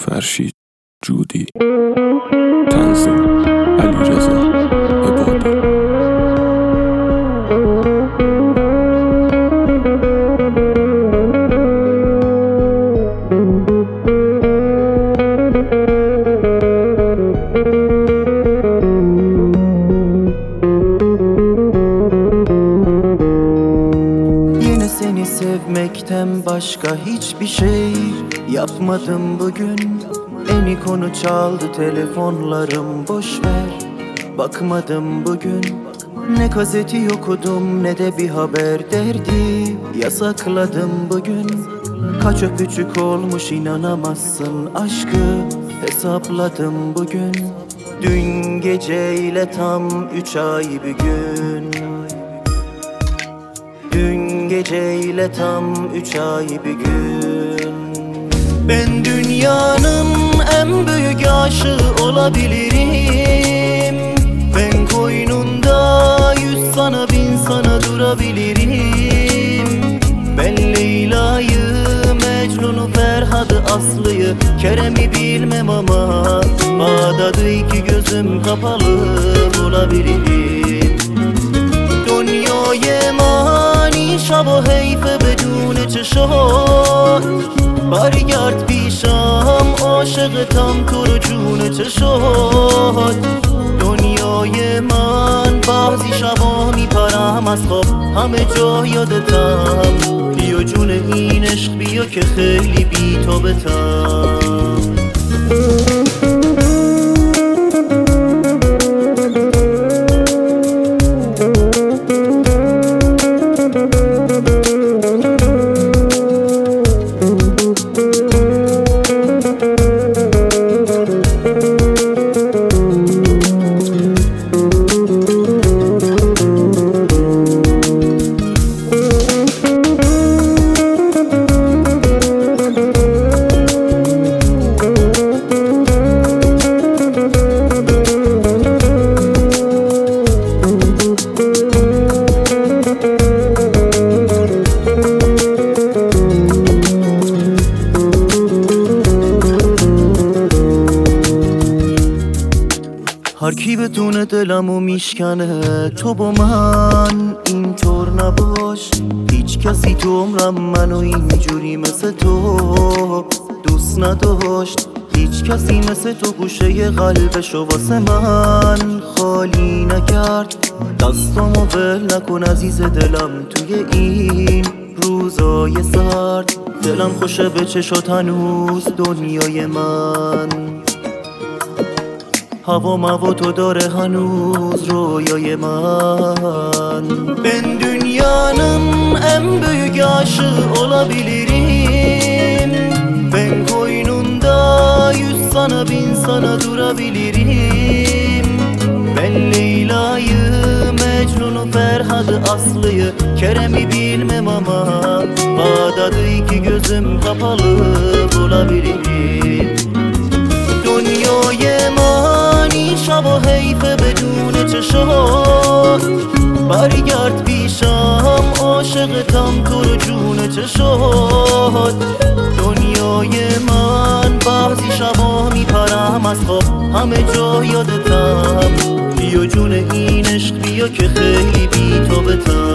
فرشید جودی. تنظیم علیرضا عبادی. Seni sevmekten başka hiçbir şey yapmadım bugün. Eni konu çaldı telefonlarım, boşver bakmadım bugün. Ne gazeti okudum ne de bir haber derdi yasakladım bugün. Kaç öpücük olmuş inanamazsın, aşkı hesapladım bugün. Dün geceyle tam 3 ay bir gün. Dün geceyle tam 3 ay bir gün. Ben dünyanın en büyük aşığı olabilirim. Ben koynunda 100 sana 1000 sana durabilirim. Ben Leyla'yı, Mecnun'u, Ferhat'ı, Aslı'yı, Kerem'i bilmem ama Bağdat'ı iki gözüm kapalı bulabilirim. دنیای مانی شب و حیف بدون چشات. برگرد پیشم عاشقتم تو رو جون چشات. دنیای من بعضی شبا میپرم از خواب، همه جا یادتم. بیا جون این عشق بیا که خیلی بی تو بتم. هر کی بدونه دلمو میشکنه، تو با من اینطور نباش. هیچ کسی تو عمرم منو اینجوری مثل تو دوست نداشت. هیچ کسی مثل تو گوشه قلبشو واسه من خالی نکرد. دستامو ول نکن عزیز دلم توی این روزای سرد. دلم خوشه به چشات هنوز دنیای من. هوا موا تو dare هنوز رویای من. Ben dünyanın en büyük aşığı olabilirim. Ben koynunda 100 sana 1000 sana durabilirim. Ben Leyla'yı, Mecnun'u, Ferhat'ı, Aslı'yı, Kerem'i bilmem ama Bağdat'ı iki gözüm kapalı bulabilirim. دنیای مانی شب و حیف بدون چشات. برگرد پیشم عاشقتم تو رو جون چشات. دنیای من بعضی شبا میپرم از خواب، همه جا یادتم. بیا جون این عشق بیا که خیلی بی تو بتم.